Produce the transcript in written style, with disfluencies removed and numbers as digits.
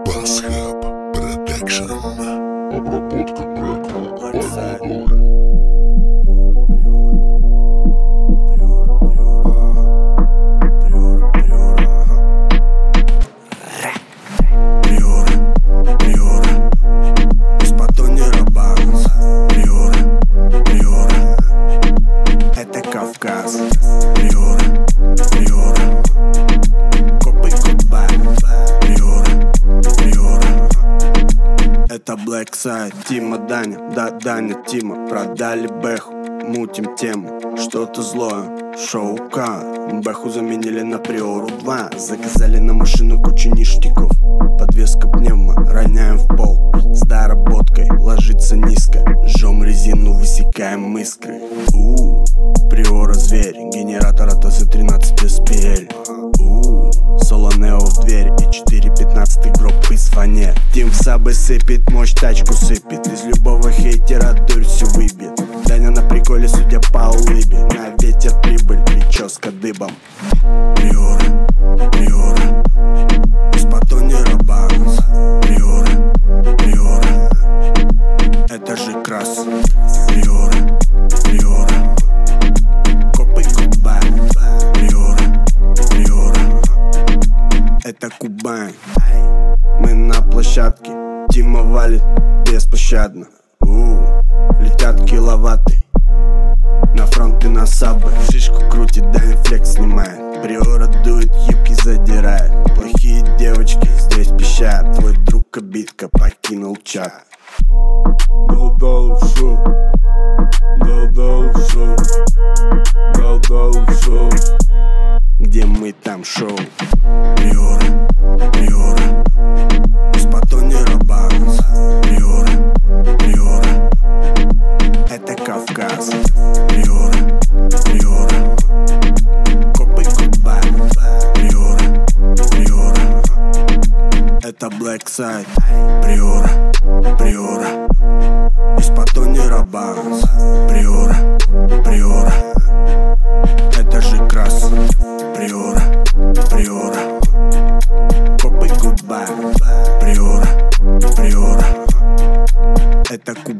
Басхаб Продакшн. Обработка трека под водой. Это Black Side, Тима, Даня, да, Даня, Тима. Продали Бэху, мутим тему. Что-то злое, шоу К. Бэху заменили на Приору 2. Заказали на машину кучу ништяков. Подвеска пневма, роняем в пол. С доработкой, ложится низко. Жжем резину, высекаем искры. Приора зверь, генератор от АЗ-13 SPL. Солонео в дверь и 4.15 гроб из фанер. Тим в сабы сыпет, мощь тачку сыпет. Из любого хейтера дурь все выбьет. Даня на приколе, судя по улыбе. На ветер прибыль, прическа дыбом. Приора, Приора, из-под тонера баунс. Приора, Приора, это же крас. Приора, Приора, копы Кубань. Приора, Приора, это Кубань. Мы на площадке, Тима валит беспощадно. Летят киловатты на фронты, на сабы. Шишку крутит, Даня флекс снимает. Приора дует, юбки задирает. Плохие девочки здесь пищат. Твой друг обидка покинул чат. Дал шоу, дал шоу, дал шоу. Где мы, там шоу. Приора, Приора, из-под тонера баунс. Приора, Приора, это Кавказ. Приора, Приора, копы Кубань. Приора, Приора, это Black Side. Приора, Приора, из-под тонера баунс. Приора, Приора, это же крас. Приора, Приора, копы Кубань. Приора, Приора, это Кубань.